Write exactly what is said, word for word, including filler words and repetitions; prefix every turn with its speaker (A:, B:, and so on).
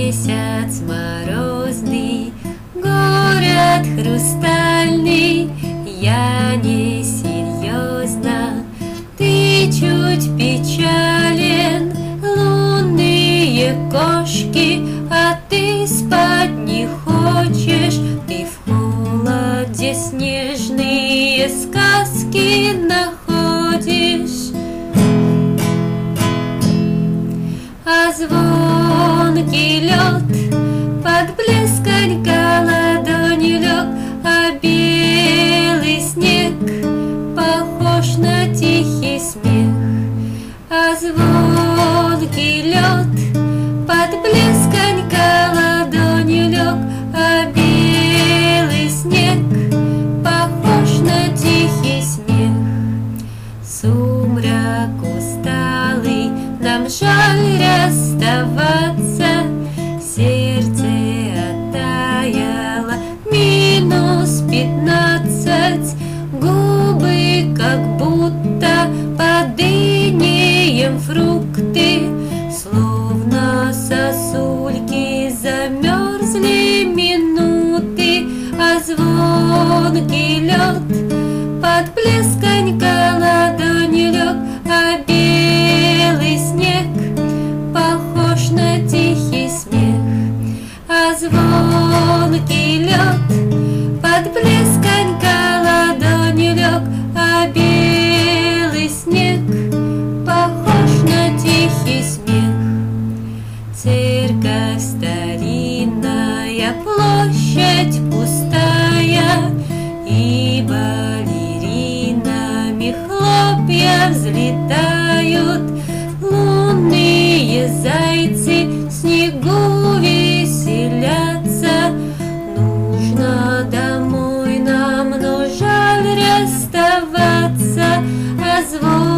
A: Месяц морозный, город хрустальный, я не серьезно, ты чуть печален. Лунные кошки, а ты спать не хочешь, ты в холоде снежные сказки находишь. А звонкий лед под блесконька ладони лег, а белый снег похож на тихий смех. А звонкий лед под блесконька ладони лег, а белый снег похож на тихий смех. Сумрак усталый, нам жаль расставаться, сердце оттаяло минус пятнадцать, губы как будто под инеем фрукты, словно сосульки замерзли минуты. А звонкий лед под блесконька ладони лег, а белый снег похож на тихий смех. А звонкий лед под блесконька ладони лег, а белый снег похож на тихий смех. Церковь старинная, площадь пустая, и балеринами хлопья взлетают. Лунные зайцы в снегу веселятся. Нужно домой нам, но жаль расставаться. А звон